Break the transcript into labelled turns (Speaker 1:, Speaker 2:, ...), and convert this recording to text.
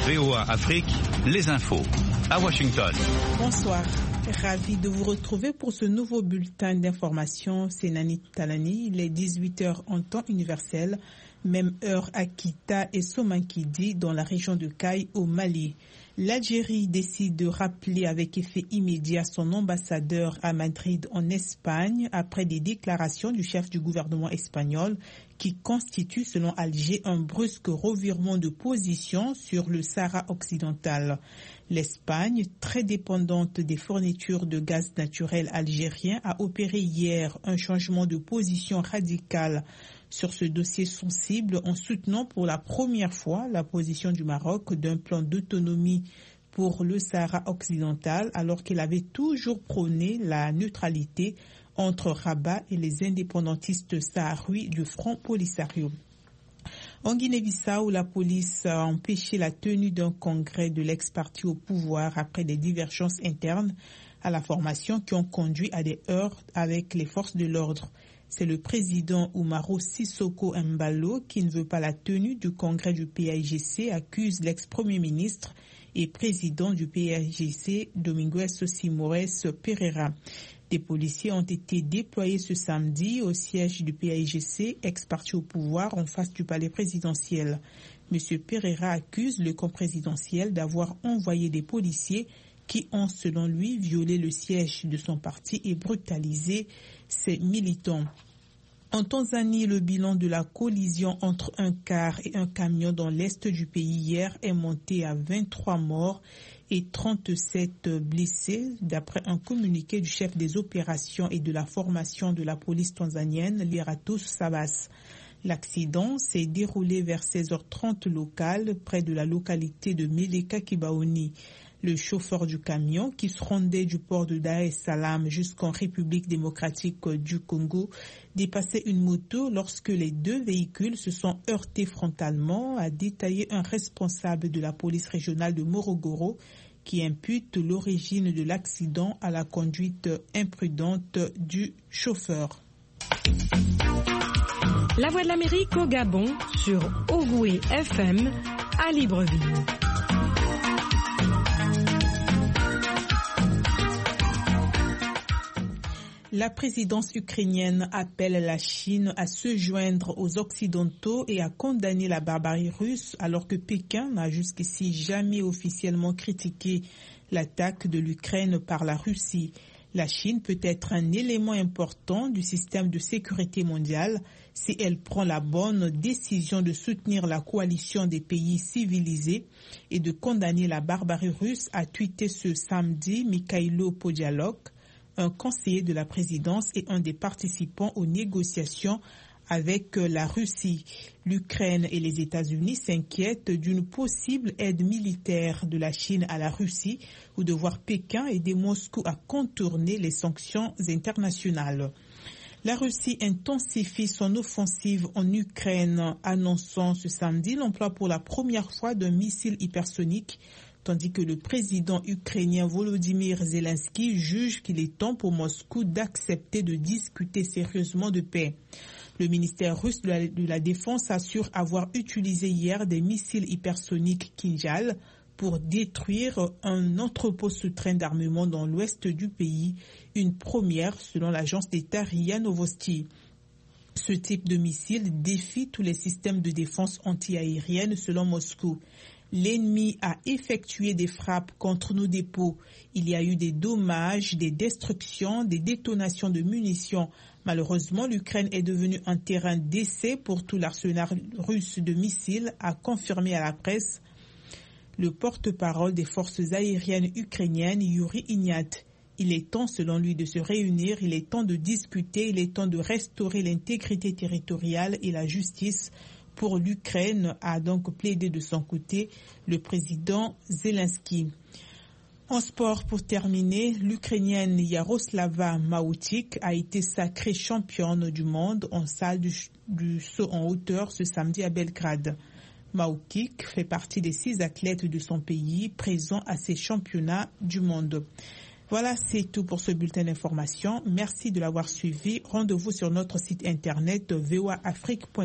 Speaker 1: VOA Afrique, les infos. À Washington.
Speaker 2: Bonsoir. Ravi de vous retrouver pour ce nouveau bulletin d'information. C'est Nani Talani. Il est 18h en temps universel, même heure à Kita et Somankidi dans la région de Caille au Mali. L'Algérie décide de rappeler avec effet immédiat son ambassadeur à Madrid en Espagne après des déclarations du chef du gouvernement espagnol qui constituent selon Alger un brusque revirement de position sur le Sahara occidental. L'Espagne, très dépendante des fournitures de gaz naturel algérien, a opéré hier un changement de position radical sur ce dossier sensible en soutenant pour la première fois la position du Maroc d'un plan d'autonomie pour le Sahara occidental alors qu'il avait toujours prôné la neutralité entre Rabat et les indépendantistes saharouis du Front Polisario. En Guinée-Bissau, la police a empêché la tenue d'un congrès de l'ex-parti au pouvoir après des divergences internes à la formation qui ont conduit à des heurts avec les forces de l'ordre. C'est le président Umaro Sissoko Embalo qui ne veut pas la tenue du congrès du PAIGC, accuse l'ex-premier ministre et président du PAIGC, Domingos Simões Pereira. Des policiers ont été déployés ce samedi au siège du PAIGC, ex-parti au pouvoir, en face du palais présidentiel. M. Pereira accuse le camp présidentiel d'avoir envoyé des policiers qui ont, selon lui, violé le siège de son parti et brutalisé ses militants. En Tanzanie, le bilan de la collision entre un car et un camion dans l'est du pays hier est monté à 23 morts et 37 blessés, d'après un communiqué du chef des opérations et de la formation de la police tanzanienne, Liratus Sabas. L'accident s'est déroulé vers 16h30 locales, près de la localité de Meleka Kibaoni. Le chauffeur du camion, qui se rendait du port de Dar es Salaam jusqu'en République démocratique du Congo, dépassait une moto lorsque les deux véhicules se sont heurtés frontalement, a détaillé un responsable de la police régionale de Morogoro, qui impute l'origine de l'accident à la conduite imprudente du chauffeur.
Speaker 3: La Voix de l'Amérique au Gabon sur Ogoué FM à Libreville.
Speaker 2: La présidence ukrainienne appelle la Chine à se joindre aux Occidentaux et à condamner la barbarie russe, alors que Pékin n'a jusqu'ici jamais officiellement critiqué l'attaque de l'Ukraine par la Russie. La Chine peut être un élément important du système de sécurité mondiale si elle prend la bonne décision de soutenir la coalition des pays civilisés et de condamner la barbarie russe, a tweeté ce samedi Mikhailo Podolyak, un conseiller de la présidence et un des participants aux négociations avec la Russie. L'Ukraine et les États-Unis s'inquiètent d'une possible aide militaire de la Chine à la Russie ou de voir Pékin aider Moscou à contourner les sanctions internationales. La Russie intensifie son offensive en Ukraine, annonçant ce samedi l'emploi pour la première fois d'un missile hypersonique, tandis que le président ukrainien Volodymyr Zelensky juge qu'il est temps pour Moscou d'accepter de discuter sérieusement de paix. Le ministère russe de la Défense assure avoir utilisé hier des missiles hypersoniques Kinjal pour détruire un entrepôt souterrain d'armement dans l'ouest du pays, une première selon l'agence d'État RIA Novosti. Ce type de missile défie tous les systèmes de défense anti-aérienne selon Moscou. L'ennemi a effectué des frappes contre nos dépôts. Il y a eu des dommages, des destructions, des détonations de munitions. Malheureusement, l'Ukraine est devenue un terrain d'essai pour tout l'arsenal russe de missiles, a confirmé à la presse le porte-parole des forces aériennes ukrainiennes, Yuri Ignat. Il est temps, selon lui, de se réunir, il est temps de discuter, il est temps de restaurer l'intégrité territoriale et la justice pour l'Ukraine, a donc plaidé de son côté le président Zelensky. En sport, pour terminer, l'Ukrainienne Yaroslava Mautik a été sacrée championne du monde en salle du saut en hauteur ce samedi à Belgrade. Mautik fait partie des 6 athlètes de son pays présents à ces championnats du monde. Voilà, c'est tout pour ce bulletin d'information. Merci de l'avoir suivi. Rendez-vous sur notre site internet voaafrique.com.